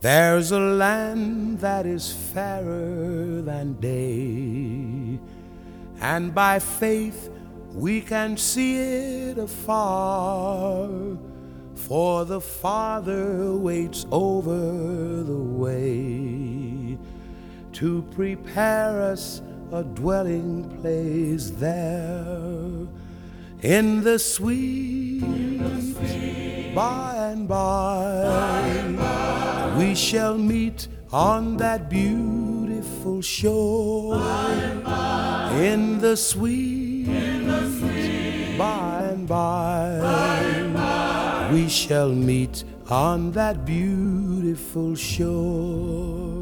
There's a land that is fairer than day, and by faith we can see it afar, for the Father waits over the way to prepare us a dwelling place there in the sweet by and by, we shall meet on that beautiful shore in the sweet by and by, we shall meet on that beautiful shore.